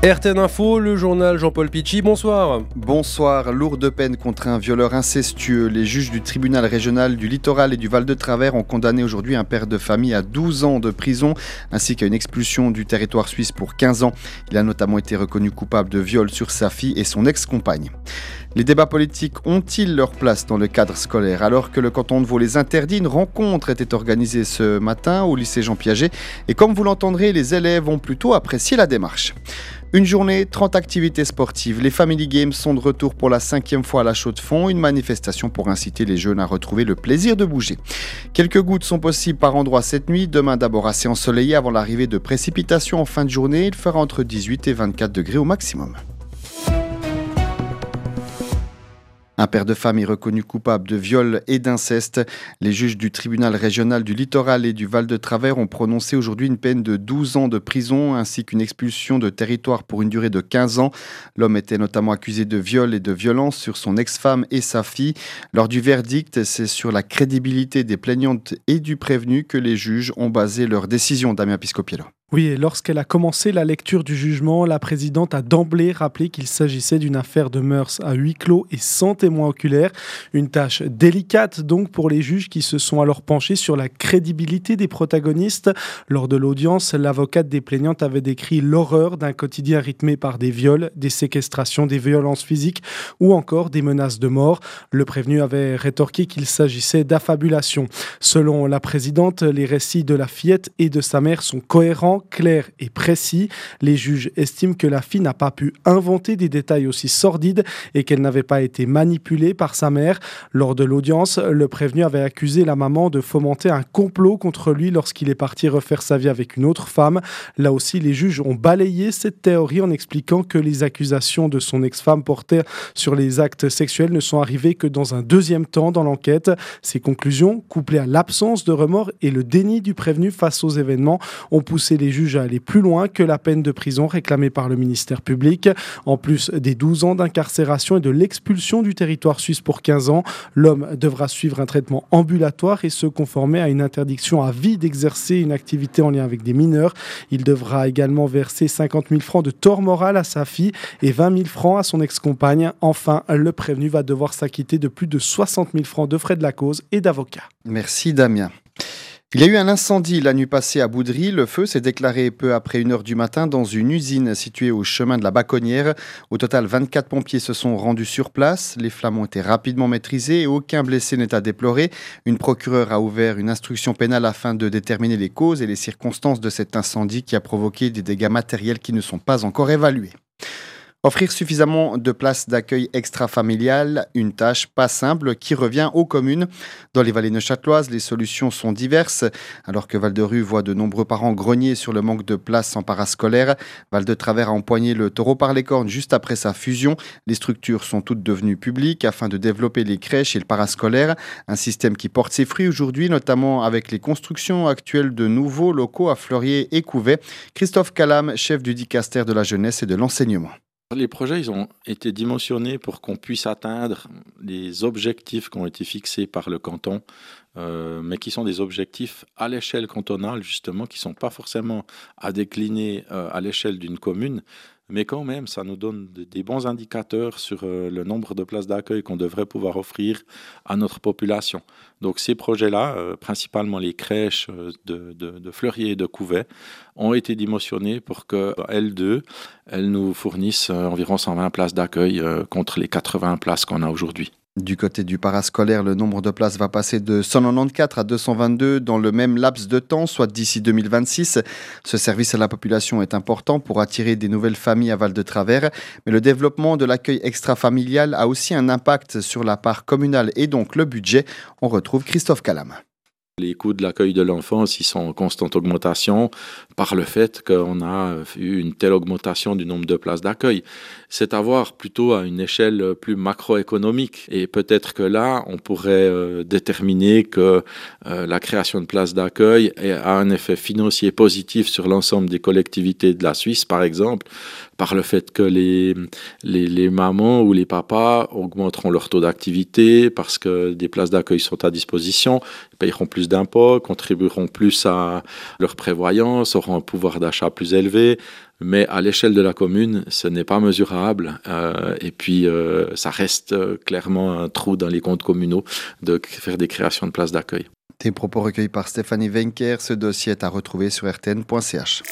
RTN Info, le journal Jean-Paul Pichy, bonsoir. Bonsoir, lourde peine contre un violeur incestueux. Les juges du tribunal régional du Littoral et du Val de Travers ont condamné aujourd'hui un père de famille à 12 ans de prison ainsi qu'à une expulsion du territoire suisse pour 15 ans. Il a notamment été reconnu coupable de viol sur sa fille et son ex-compagne. Les débats politiques ont-ils leur place dans le cadre scolaire? Alors que le canton de Vaud les interdit, une rencontre était organisée ce matin au lycée Jean Piaget. Et comme vous l'entendrez, les élèves ont plutôt apprécié la démarche. Une journée, 30 activités sportives. Les Family Games sont de retour pour la 5e fois à la Chaux-de-Fonds, une manifestation pour inciter les jeunes à retrouver le plaisir de bouger. Quelques gouttes sont possibles par endroits cette nuit. Demain d'abord assez ensoleillé avant l'arrivée de précipitations en fin de journée. Il fera entre 18 et 24 degrés au maximum. Un père de famille reconnu coupable de viol et d'inceste. Les juges du tribunal régional du Littoral et du Val de Travers ont prononcé aujourd'hui une peine de 12 ans de prison ainsi qu'une expulsion de territoire pour une durée de 15 ans. L'homme était notamment accusé de viol et de violence sur son ex-femme et sa fille. Lors du verdict, c'est sur la crédibilité des plaignantes et du prévenu que les juges ont basé leur décision. Damien Piscopiello. Oui, et lorsqu'elle a commencé la lecture du jugement, la présidente a d'emblée rappelé qu'il s'agissait d'une affaire de mœurs à huis clos et sans témoin oculaire. Une tâche délicate donc pour les juges qui se sont alors penchés sur la crédibilité des protagonistes. Lors de l'audience, l'avocate des plaignantes avait décrit l'horreur d'un quotidien rythmé par des viols, des séquestrations, des violences physiques ou encore des menaces de mort. Le prévenu avait rétorqué qu'il s'agissait d'affabulation. Selon la présidente, les récits de la fillette et de sa mère sont cohérents, clair et précis. Les juges estiment que la fille n'a pas pu inventer des détails aussi sordides et qu'elle n'avait pas été manipulée par sa mère. Lors de l'audience, le prévenu avait accusé la maman de fomenter un complot contre lui lorsqu'il est parti refaire sa vie avec une autre femme. Là aussi, les juges ont balayé cette théorie en expliquant que les accusations de son ex-femme portées sur les actes sexuels ne sont arrivées que dans un deuxième temps dans l'enquête. Ces conclusions, couplées à l'absence de remords et le déni du prévenu face aux événements, ont poussé les juges à aller plus loin que la peine de prison réclamée par le ministère public. En plus des 12 ans d'incarcération et de l'expulsion du territoire suisse pour 15 ans, l'homme devra suivre un traitement ambulatoire et se conformer à une interdiction à vie d'exercer une activité en lien avec des mineurs. Il devra également verser 50 000 francs de tort moral à sa fille et 20 000 francs à son ex-compagne. Enfin, le prévenu va devoir s'acquitter de plus de 60 000 francs de frais de la cause et d'avocat. Merci Damien. Il y a eu un incendie la nuit passée à Boudry. Le feu s'est déclaré peu après 1h du matin dans une usine située au chemin de la Baconnière. Au total, 24 pompiers se sont rendus sur place. Les flammes ont été rapidement maîtrisées et aucun blessé n'est à déplorer. Une procureure a ouvert une instruction pénale afin de déterminer les causes et les circonstances de cet incendie qui a provoqué des dégâts matériels qui ne sont pas encore évalués. Offrir suffisamment de places d'accueil extra-familiales, une tâche pas simple qui revient aux communes. Dans les vallées neuchâteloises, les solutions sont diverses. Alors que Val-de-Rue voit de nombreux parents grogner sur le manque de places en parascolaire, Val-de-Travers a empoigné le taureau par les cornes juste après sa fusion. Les structures sont toutes devenues publiques afin de développer les crèches et le parascolaire. Un système qui porte ses fruits aujourd'hui, notamment avec les constructions actuelles de nouveaux locaux à Fleurier et Couvet. Christophe Calam, chef du dicaster de la jeunesse et de l'enseignement. Les projets, ils ont été dimensionnés pour qu'on puisse atteindre les objectifs qui ont été fixés par le canton, mais qui sont des objectifs à l'échelle cantonale, justement, qui ne sont pas forcément à décliner à l'échelle d'une commune, mais quand même, ça nous donne des bons indicateurs sur le nombre de places d'accueil qu'on devrait pouvoir offrir à notre population. Donc ces projets-là, principalement les crèches de Fleurier et de Couvet, ont été dimensionnés pour qu'elles nous fournissent environ 120 places d'accueil contre les 80 places qu'on a aujourd'hui. Du côté du parascolaire, le nombre de places va passer de 194 à 222 dans le même laps de temps, soit d'ici 2026. Ce service à la population est important pour attirer des nouvelles familles à Val-de-Travers, mais le développement de l'accueil extra-familial a aussi un impact sur la part communale et donc le budget. On retrouve Christophe Calam. Les coûts de l'accueil de l'enfance, ils sont en constante augmentation par le fait qu'on a eu une telle augmentation du nombre de places d'accueil. C'est à voir plutôt à une échelle plus macroéconomique. Et peut-être que là, on pourrait déterminer que la création de places d'accueil a un effet financier positif sur l'ensemble des collectivités de la Suisse, par exemple, par le fait que les mamans ou les papas augmenteront leur taux d'activité parce que des places d'accueil sont à disposition, payeront plus d'impôts, contribueront plus à leur prévoyance, auront un pouvoir d'achat plus élevé. mais à l'échelle de la commune, ce n'est pas mesurable. Et puis, ça reste clairement un trou dans les comptes communaux de faire des créations de places d'accueil. Des propos recueillis par Stéphanie Wenker. Ce dossier est à retrouver sur rtn.ch.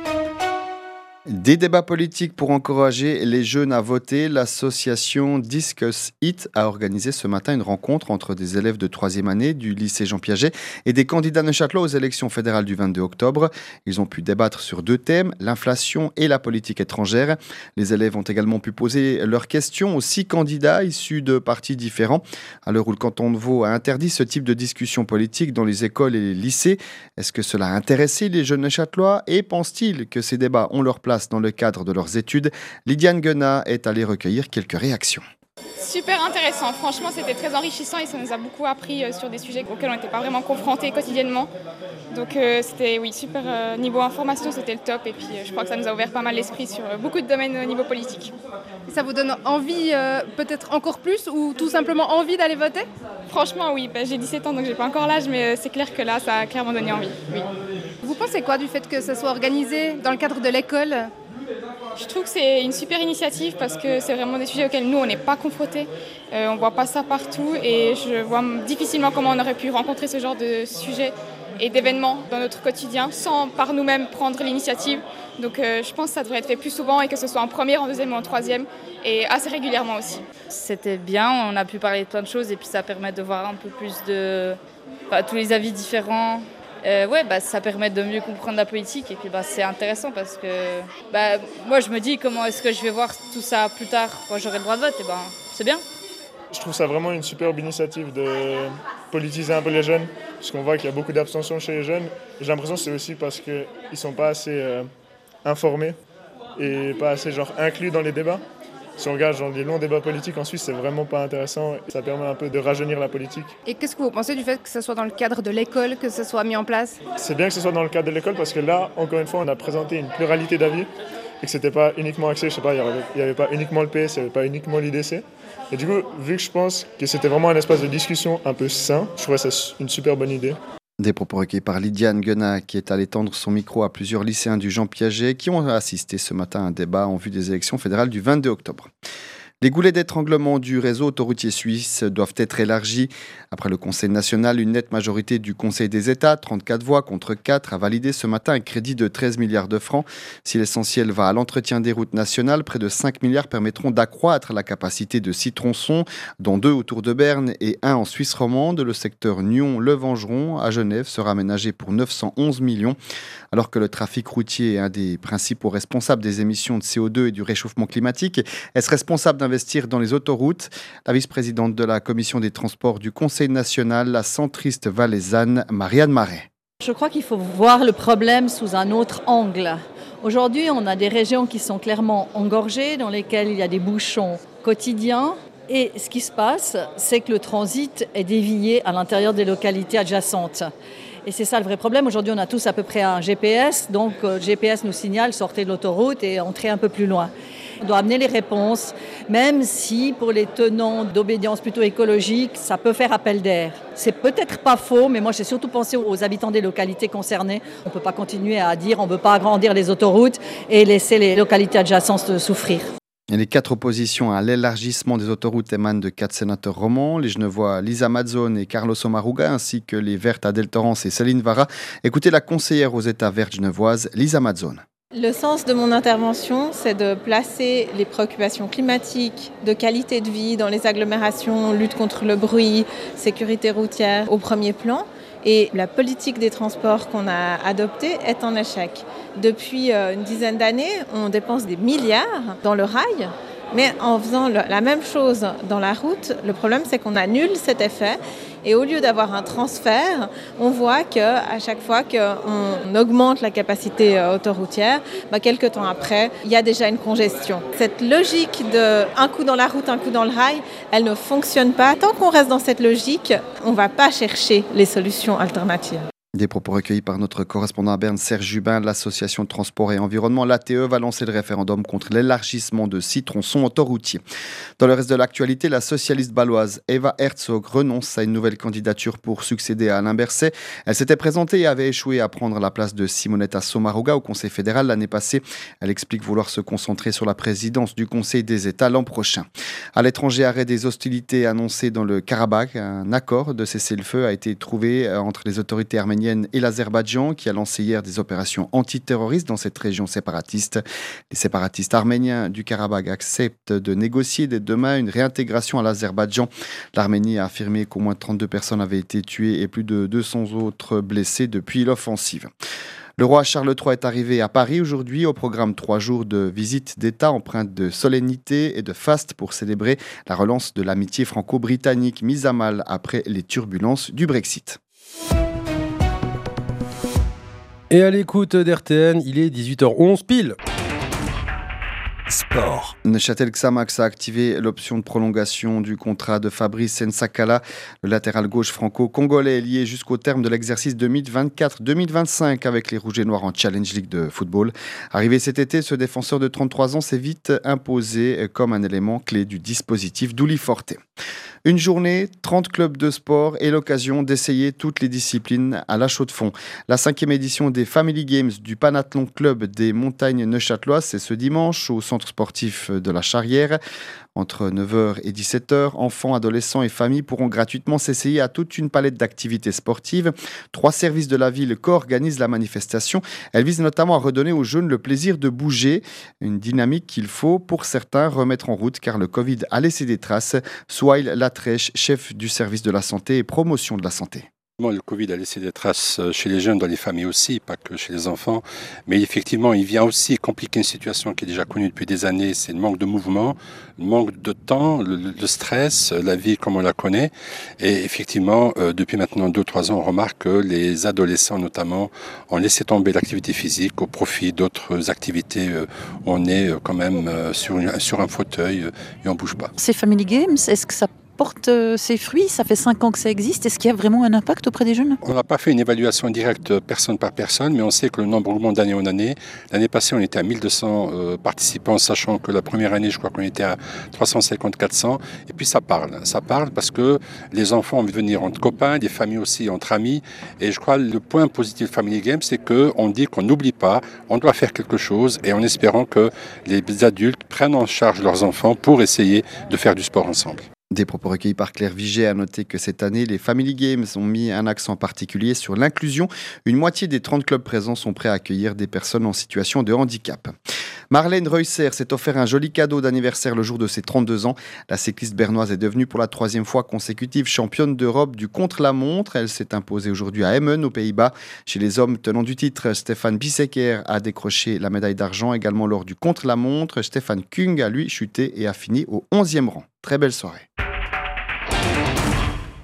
Des débats politiques pour encourager les jeunes à voter. L'association Discuss It a organisé ce matin une rencontre entre des élèves de 3e année du lycée Jean Piaget et des candidats neuchâtelois aux élections fédérales du 22 octobre. Ils ont pu débattre sur 2 thèmes, l'inflation et la politique étrangère. Les élèves ont également pu poser leurs questions aux 6 candidats issus de partis différents. À l'heure où le canton de Vaud a interdit ce type de discussion politique dans les écoles et les lycées, est-ce que cela a intéressé les jeunes neuchâtelois et pensent-ils que ces débats ont leur place dans le cadre de leurs études? Lydiane Guenat est allée recueillir quelques réactions. Super intéressant, franchement c'était très enrichissant et ça nous a beaucoup appris sur des sujets auxquels on n'était pas vraiment confrontés quotidiennement. Donc c'était super, niveau information c'était le top et puis je crois que ça nous a ouvert pas mal l'esprit sur beaucoup de domaines au niveau politique. Et ça vous donne envie peut-être encore plus ou tout simplement envie d'aller voter? Franchement oui, j'ai 17 ans donc j'ai pas encore l'âge mais c'est clair que là ça a clairement donné envie. Oui. Vous pensez quoi du fait que ça soit organisé dans le cadre de l'école? Je trouve que c'est une super initiative parce que c'est vraiment des sujets auxquels nous on n'est pas confrontés. On ne voit pas ça partout et je vois difficilement comment on aurait pu rencontrer ce genre de sujets et d'événements dans notre quotidien sans par nous-mêmes prendre l'initiative. Donc je pense que ça devrait être fait plus souvent et que ce soit en première, en deuxième ou en troisième et assez régulièrement aussi. C'était bien, on a pu parler de plein de choses et puis ça permet de voir un peu plus de tous les avis différents. Ça permet de mieux comprendre la politique et puis c'est intéressant parce que moi je me dis comment est-ce que je vais voir tout ça plus tard quand j'aurai le droit de vote et c'est bien. Je trouve ça vraiment une superbe initiative de politiser un peu les jeunes parce qu'on voit qu'il y a beaucoup d'abstention chez les jeunes. Et j'ai l'impression que c'est aussi parce qu'ils ne sont pas assez informés et pas assez inclus dans les débats. Si on regarde les longs débats politiques en Suisse, c'est vraiment pas intéressant. Ça permet un peu de rajeunir la politique. Et qu'est-ce que vous pensez du fait que ce soit dans le cadre de l'école, que ce soit mis en place? C'est bien que ce soit dans le cadre de l'école parce que là, encore une fois, on a présenté une pluralité d'avis et que c'était pas uniquement axé, il n'y avait pas uniquement le PS, il n'y avait pas uniquement l'IDC. Et du coup, vu que je pense que c'était vraiment un espace de discussion un peu sain, je trouvais ça une super bonne idée. Des propos recueillis par Lydiane Guenat qui est allée tendre son micro à plusieurs lycéens du Jean Piaget qui ont assisté ce matin à un débat en vue des élections fédérales du 22 octobre. Les goulets d'étranglement du réseau autoroutier suisse doivent être élargis. Après le Conseil national, une nette majorité du Conseil des États, 34 voix contre 4, a validé ce matin un crédit de 13 milliards de francs. Si l'essentiel va à l'entretien des routes nationales, près de 5 milliards permettront d'accroître la capacité de 6 tronçons, dont 2 autour de Berne et 1 en Suisse romande. Le secteur Nyon-Le-Vengeron à Genève sera aménagé pour 911 millions. Alors que le trafic routier est un des principaux responsables des émissions de CO2 et du réchauffement climatique, est-ce responsable d'investir dans les autoroutes? La vice-présidente de la commission des transports du Conseil national, la centriste valaisanne Marianne Marais. Je crois qu'il faut voir le problème sous un autre angle. Aujourd'hui, on a des régions qui sont clairement engorgées, dans lesquelles il y a des bouchons quotidiens. Et ce qui se passe, c'est que le transit est dévié à l'intérieur des localités adjacentes. Et c'est ça le vrai problème. Aujourd'hui, on a tous à peu près un GPS. Donc, le GPS nous signale sortez de l'autoroute et entrez un peu plus loin. On doit amener les réponses, même si pour les tenants d'obédience plutôt écologique, ça peut faire appel d'air. C'est peut-être pas faux, mais moi j'ai surtout pensé aux habitants des localités concernées. On ne peut pas continuer à dire on ne veut pas agrandir les autoroutes et laisser les localités adjacentes souffrir. Et les 4 oppositions à l'élargissement des autoroutes émanent de 4 sénateurs romans, les Genevois Lisa Mazzone et Carlos Omaruga, ainsi que les Vertes Adèle Torrance et Céline Vara. Écoutez la conseillère aux États verts genevoises, Lisa Mazzone. Le sens de mon intervention, c'est de placer les préoccupations climatiques, de qualité de vie dans les agglomérations, lutte contre le bruit, sécurité routière au premier plan. Et la politique des transports qu'on a adoptée est en échec. Depuis une dizaine d'années, on dépense des milliards dans le rail, mais en faisant la même chose dans la route, le problème c'est qu'on annule cet effet. Et au lieu d'avoir un transfert, on voit qu'à chaque fois qu'on augmente la capacité autoroutière, quelques temps après, il y a déjà une congestion. Cette logique de un coup dans la route, un coup dans le rail, elle ne fonctionne pas. Tant qu'on reste dans cette logique, on ne va pas chercher les solutions alternatives. Des propos recueillis par notre correspondant à Berne, Serge Jubin. L'association de transport et environnement, l'ATE, va lancer le référendum contre l'élargissement de 6 tronçons autoroutiers. Dans le reste de l'actualité, la socialiste bâloise Eva Herzog renonce à une nouvelle candidature pour succéder à Alain Berset. Elle s'était présentée et avait échoué à prendre la place de Simonetta Sommaruga au Conseil fédéral l'année passée. Elle explique vouloir se concentrer sur la présidence du Conseil des États l'an prochain. À l'étranger, arrêt des hostilités annoncées dans le Karabakh. Un accord de cessez-le-feu a été trouvé entre les autorités arméniennes et l'Azerbaïdjan, qui a lancé hier des opérations antiterroristes dans cette région séparatiste. Les séparatistes arméniens du Karabakh acceptent de négocier dès demain une réintégration à l'Azerbaïdjan. L'Arménie a affirmé qu'au moins 32 personnes avaient été tuées et plus de 200 autres blessées depuis l'offensive. Le roi Charles III est arrivé à Paris aujourd'hui, au programme 3 jours de visite d'État empreinte de solennité et de faste pour célébrer la relance de l'amitié franco-britannique mise à mal après les turbulences du Brexit. Et à l'écoute d'RTN, il est 18h11 pile. Sport. Neuchâtel Xamax a activé l'option de prolongation du contrat de Fabrice Nsakala. Le latéral gauche franco-congolais est lié jusqu'au terme de l'exercice 2024-2025 avec les Rouges et Noirs en Challenge League de football. Arrivé cet été, ce défenseur de 33 ans s'est vite imposé comme un élément clé du dispositif d'Uli Forte. Une journée, 30 clubs de sport et l'occasion d'essayer toutes les disciplines à la Chaux-de-Fonds. La 5e édition des Family Games du Panathlon Club des Montagnes Neuchâteloises, c'est ce dimanche au centre sportif de la Charrière. Entre 9h et 17h, enfants, adolescents et familles pourront gratuitement s'essayer à toute une palette d'activités sportives. 3 services de la ville co-organisent la manifestation. Elle vise notamment à redonner aux jeunes le plaisir de bouger, une dynamique qu'il faut pour certains remettre en route car le Covid a laissé des traces. Souhail Latrèche, chef du service de la santé et promotion de la santé. Le Covid a laissé des traces chez les jeunes, dans les familles aussi, pas que chez les enfants. Mais effectivement, il vient aussi compliquer une situation qui est déjà connue depuis des années. C'est le manque de mouvement, le manque de temps, le stress, la vie comme on la connaît. Et effectivement, depuis maintenant 2-3 ans, on remarque que les adolescents notamment ont laissé tomber l'activité physique au profit d'autres activités où on est quand même sur un fauteuil et on ne bouge pas. Ces Family Games, est-ce que ça porte ses fruits? Ça fait 5 ans que ça existe. Est-ce qu'il y a vraiment un impact auprès des jeunes? On n'a pas fait une évaluation directe personne par personne, mais on sait que le nombre augmente d'année en année. L'année passée, on était à 1200 participants, sachant que la première année, je crois qu'on était à 350-400. Et puis ça parle parce que les enfants ont envie de venir entre copains, des familles aussi entre amis. Et je crois que le point positif de Family Games, c'est qu'on dit qu'on n'oublie pas, on doit faire quelque chose, et en espérant que les adultes prennent en charge leurs enfants pour essayer de faire du sport ensemble. Des propos recueillis par Claire Viget. A noter que cette année, les Family Games ont mis un accent particulier sur l'inclusion. Une moitié des 30 clubs présents sont prêts à accueillir des personnes en situation de handicap. Marlène Reusser s'est offert un joli cadeau d'anniversaire le jour de ses 32 ans. La cycliste bernoise est devenue pour la 3e fois consécutive championne d'Europe du contre-la-montre. Elle s'est imposée aujourd'hui à Emmen, aux Pays-Bas. Chez les hommes tenant du titre, Stefan Bisseker a décroché la médaille d'argent. Également lors du contre-la-montre, Stefan Kung a lui chuté et a fini au 11e rang. Très belle soirée.